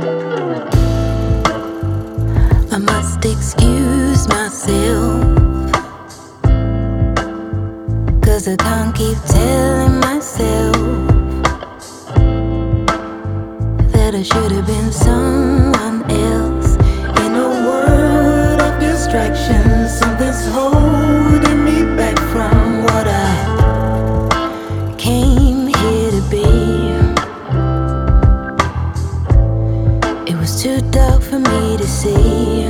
I must excuse myself, 'cause I can't keep telling myself that I should have been someone else. In a world of distractions, something's holding me back from what I came here to be. It was too dark for me to see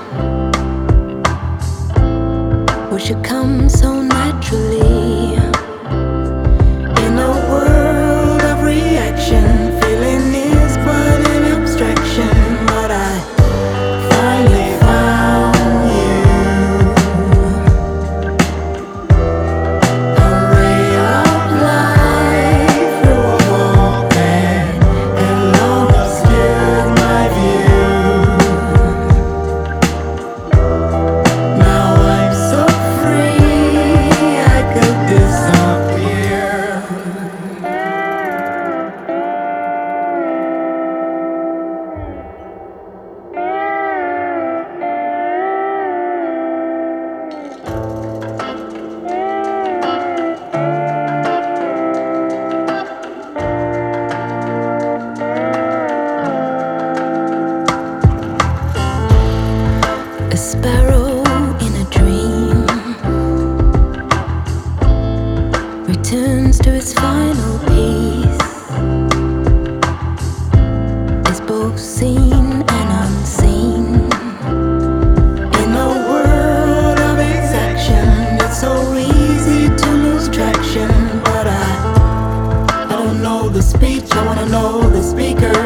what should come so naturally. In a world of reaction, feeling is but an abstraction, but I finally found you, a ray of light through a wall that had long obscured my view. Now I'm so free, I could disappear. A sparrow in a dream returns to its final piece. It's both seen and unseen. In a world of exaction, it's so easy to lose traction. But I don't know the speech, I wanna know the speaker.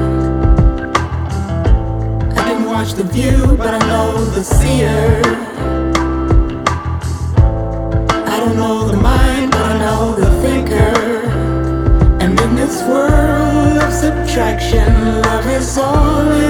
I didn't watch the view, but I know the seer. I don't know the mind, but I know the thinker. And in this world of subtraction, love is all